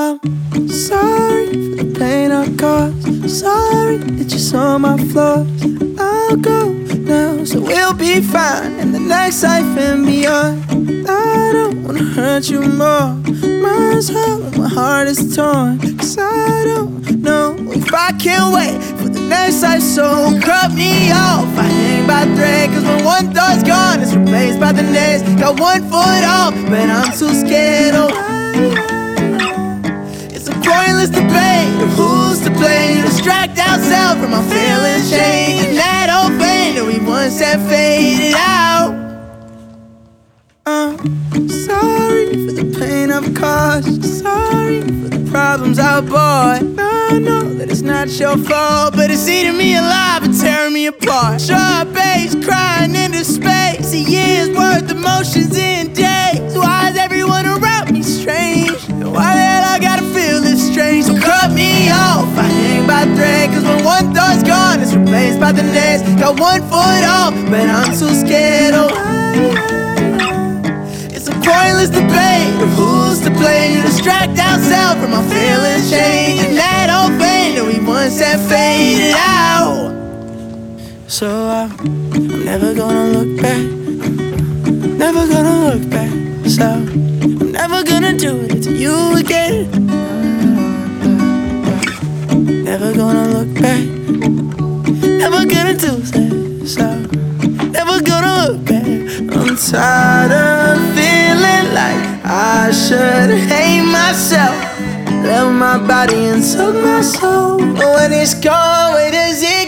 I'm sorry for the pain I caused. Sorry that you saw my flaws. I'll go now, so we'll be fine in the next life and beyond. I don't wanna hurt you more. Mine's hollow, my heart is torn. 'Cause I don't know if I can wait for the next life, so cut me off. I hang by thread, 'cause when one thought's gone, it's replaced by the next. Got one foot off, but I'm too scared. Oh, it's a pointless debate of who's to blame. Distract ourselves from our feelings change, and that old flame that we once had faded out. I'm sorry for the pain I've caused. Sorry for the problems I brought. I know that it's not your fault, but it's eating me alive and tearing me apart. Sharp bass crying into space, a year's worth of emotions in days. Why is everyone around me strange? And why the hell I gotta feel this strange? So cut me off, I hang by thread, 'cause when one thought's gone, it's replaced by the next. Got one foot off, but I'm too scared. Oh, it's a pointless debate of who's to blame. To distract ourselves from our feelings change, and that old flame that we once had faded out. So I'm never gonna look back. Never gonna look back. So I'm never gonna do it to you again. Never gonna look back. Never gonna do that. So never gonna look back. I'm tired of feeling like I should hate myself. Love my body and took my soul. But when it's gone, where does it